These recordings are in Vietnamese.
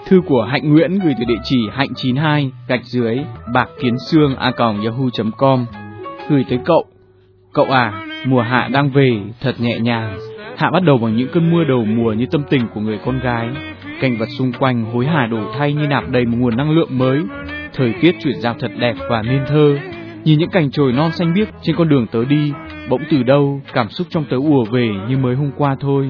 Thư của Hạnh Nguyễn gửi từ địa chỉ hạnh92-bạc-kiến-xương@yahoo.com. Gửi tới cậu. Cậu à, mùa hạ đang về, thật nhẹ nhàng. Hạ bắt đầu bằng những cơn mưa đầu mùa như tâm tình của người con gái. Cảnh vật xung quanh hối hả đổi thay như nạp đầy một nguồn năng lượng mới. Thời tiết chuyển giao thật đẹp và nên thơ. Nhìn những cành chồi non xanh biếc trên con đường tớ đi, bỗng từ đâu cảm xúc trong tớ ùa về như mới hôm qua thôi.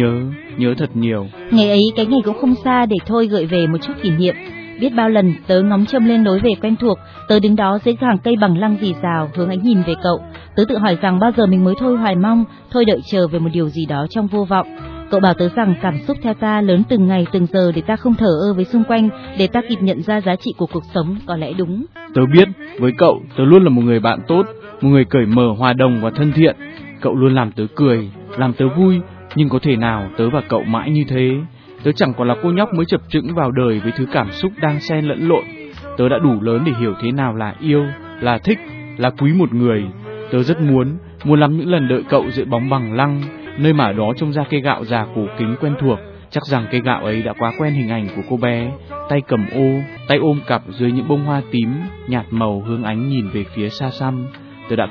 Nhớ thật nhiều. Ngày ấy cái ngày cũng không xa để thôi gợi về một chút kỷ niệm. Biết bao lần tớ ngóng trông lên lối về quen thuộc, tớ đứng đó dưới hàng cây bằng lăng rì rào hướng ánh nhìn về cậu. Tớ tự hỏi rằng bao giờ mình mới thôi hoài mong, thôi đợi chờ về một điều gì đó trong vô vọng. Cậu bảo tớ rằng cảm xúc theo ta lớn từng ngày từng giờ để ta không thờ ơ với xung quanh, để ta kịp nhận ra giá trị của cuộc sống. Có lẽ đúng. Tớ biết, với cậu, tớ luôn là một người bạn tốt, một người cởi mở, hòa đồng và thân thiện. Cậu luôn làm tớ cười, làm tớ vui, nhưng có thể nào tớ và cậu mãi như thế? Tớ chẳng còn là cô nhóc mới chập chững vào đời với thứ cảm xúc đang xen lẫn lộn. Tớ đã đủ lớn để hiểu thế nào là yêu, là thích, là quý một người. Tớ rất muốn lắm những lần đợi cậu dưới bóng bằng lăng, nơi mà đó trông ra cây gạo già cổ kính quen thuộc. Chắc rằng cây gạo ấy đã quá quen hình ảnh của cô bé, tay cầm ô, tay ôm cặp dưới những bông hoa tím nhạt màu hướng ánh nhìn về phía xa xăm. Tớ đã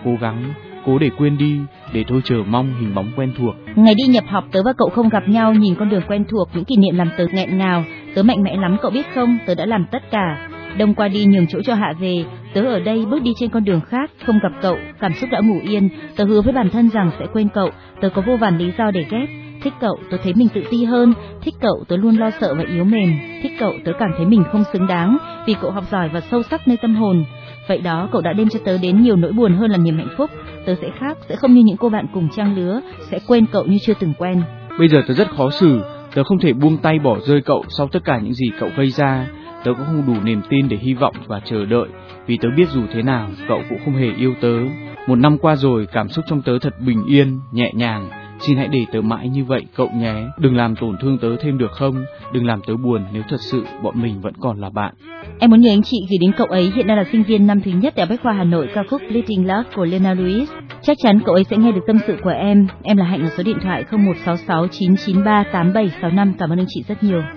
cố để quên đi, để thôi chờ mong hình bóng quen thuộc. Ngày đi nhập học tớ và cậu không gặp nhau, nhìn con đường quen thuộc, những kỷ niệm làm tớ nghẹn ngào. Tớ mạnh mẽ lắm cậu biết không, tớ đã làm tất cả. Đông qua đi nhường chỗ cho Hạ về, tớ ở đây bước đi trên con đường khác, không gặp cậu, cảm xúc đã ngủ yên. Tớ hứa với bản thân rằng sẽ quên cậu, tớ có vô vàn lý do để ghét. Thích cậu, tớ thấy mình tự ti hơn. Thích cậu, tớ luôn lo sợ và yếu mềm. Thích cậu, tớ cảm thấy mình không xứng đáng, vì cậu học giỏi và sâu sắc nơi tâm hồn. Vậy đó, cậu đã đem cho tớ đến nhiều nỗi buồn hơn là niềm hạnh phúc. Tớ sẽ khác, sẽ không như những cô bạn cùng trang lứa, sẽ quên cậu như chưa từng quen. Bây giờ tớ rất khó xử, tớ không thể buông tay bỏ rơi cậu sau tất cả những gì cậu gây ra. Tớ cũng không đủ niềm tin để hy vọng và chờ đợi, vì tớ biết dù thế nào, cậu cũng không hề yêu tớ. 1 năm qua rồi, cảm xúc trong tớ thật bình yên, nhẹ nhàng. Xin hãy để tớ mãi như vậy cậu nhé. Đừng làm tổn thương tớ thêm được không? Đừng làm tớ buồn nếu thật sự bọn mình vẫn còn là bạn. Em muốn nhờ anh chị gửi đến cậu ấy, hiện đang là sinh viên năm thứ nhất Đại học Bách khoa Hà Nội, ca khúc Bleeding Love của Lena Lewis. Chắc chắn cậu ấy sẽ nghe được tâm sự của em. Em là Hạnh ở số điện thoại 0166 993 8765. Cảm ơn anh chị rất nhiều.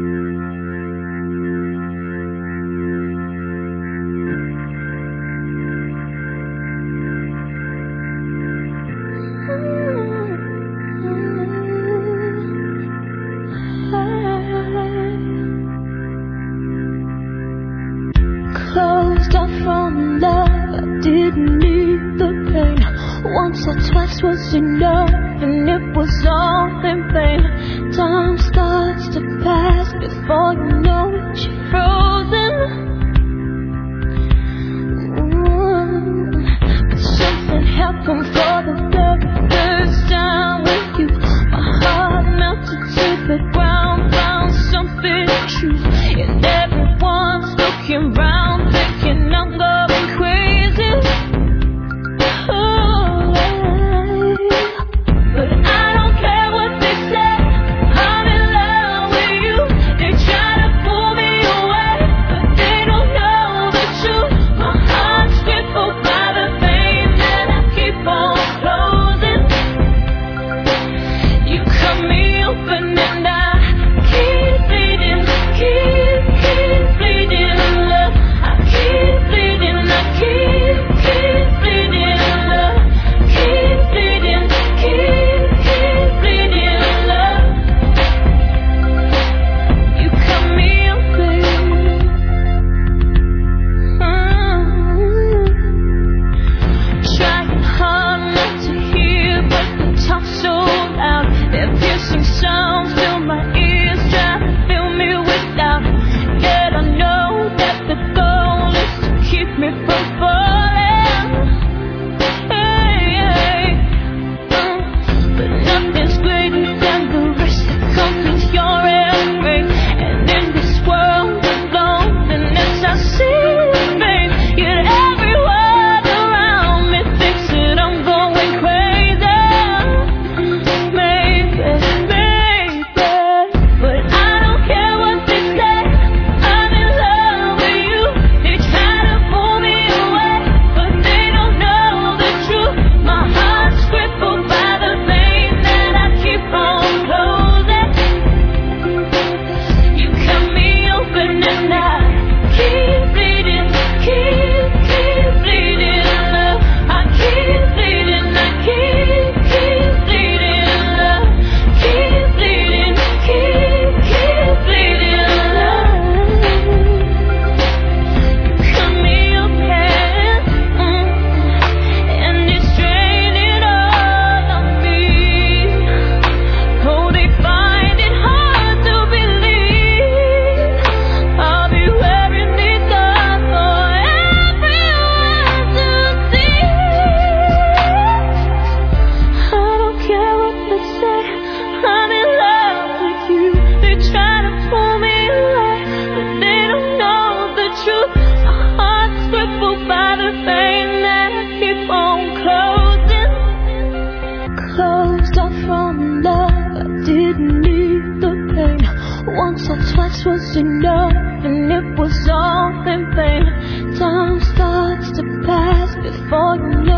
Closed off from love, I didn't need the pain. Once or twice was enough, and it was all in vain. Time starts to pass before you know it, you're frozen. But something happened for the very first time with you. My heart melted to the ground, found something true, and everyone's looking round, thinking I'm going crazy. Oh, but I don't care what they say. Once or twice was enough, and it was all in vain. Time starts to pass before you know